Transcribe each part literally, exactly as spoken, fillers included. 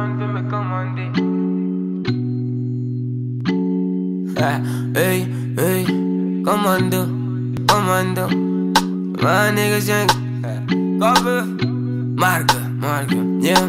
personne peut me commander. Hey, hey, commando, commando. My niggas young, cover, marque, marque, yeah.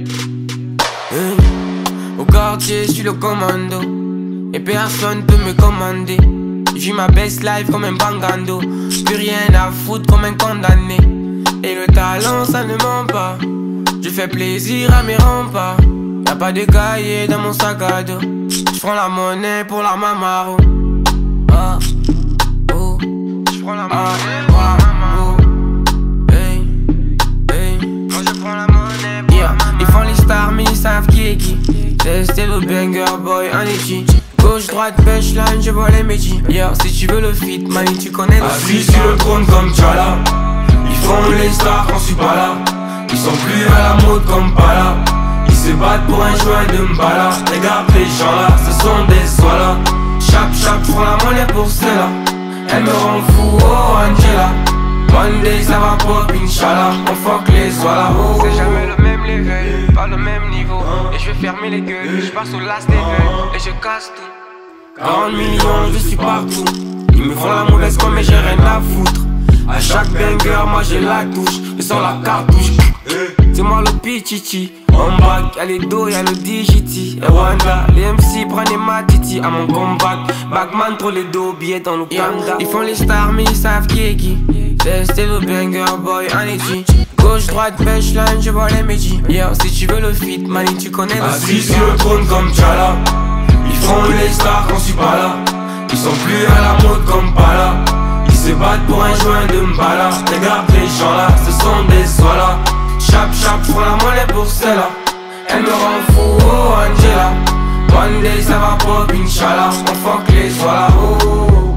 Hey. Au quartier, je suis le commando, et personne peut me commander. J'ai ma best life comme un bangando, plus rien à foutre comme un condamné. Et le talent ça ne ment pas, je fais plaisir à mes remparts. Y'a pas de cahier dans mon sac à dos, j'prends la monnaie pour la mamaro. Ah, oh, j'prends la monnaie pour la mamaro. Hey, hey, moi je prends la monnaie pour yeah. La mamaro. Ils font les stars mais ils savent qui est qui. C'est le banger boy en échi. Gauche, droite, punchline, je vois les métiers. Yeah, si tu veux le feat, mani, tu connais le feat. Assis sur le trône comme Tchala, ils font les stars quand je suis pas là. Ils sont plus à la mode comme Pala. Ils se battent pour un joint de Mbala. Regarde les gens là, ce sont des soilas. Chap chap, j'prends la monnaie pour celle-là. Elle me rend fou, oh Angela. One day ça va pop, Inch'Allah. On fuck les soilas, oh. C'est jamais le même level, pas le même niveau. Et je vais fermer les gueules, je passe au last level. Et je casse tout. quarante millions, je suis partout. Ils me font la mauvaise comme mais j'ai rien à foutre. À chaque banger, moi j'ai la touche. Je sors la cartouche. C'est moi le pichichi. En back, y'a les dos, y'a le D J T. Et Wanda, les M C prennent ma titi à mon comeback. Bagman trop les dos, billets dans le Kanda. Ils font les stars mais ils savent qui est qui. C'est le banger boy en échi. Gauche, droite, punchline, je vois les métiers. Yeah, si tu veux le feat, mani, tu connais le Assis sur le trône comme Tchala, ils font les stars quand je suis pas là. Ils sont plus à la mode comme Pala. Ils se battent pour un joint de Mbala. Regarde les gens là, ce sont des soilas. Chap chap, j'prends la monnaie pour celle-là. Elle me rend fou, oh Angela. One day ça va pop, Inch'Allah. On fuck les soilas, oh.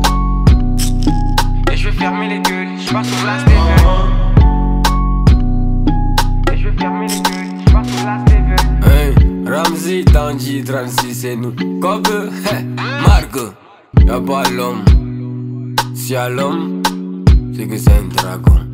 Et je vais fermer les gueules, je passe au last level. Et je vais fermer les gueules, je passe au last level. Hey, Ramzi, Tanji, trente-six, c'est nous. Cope, Marco, y'a pas l'homme. Si y'a l'homme, c'est que c'est un dragon.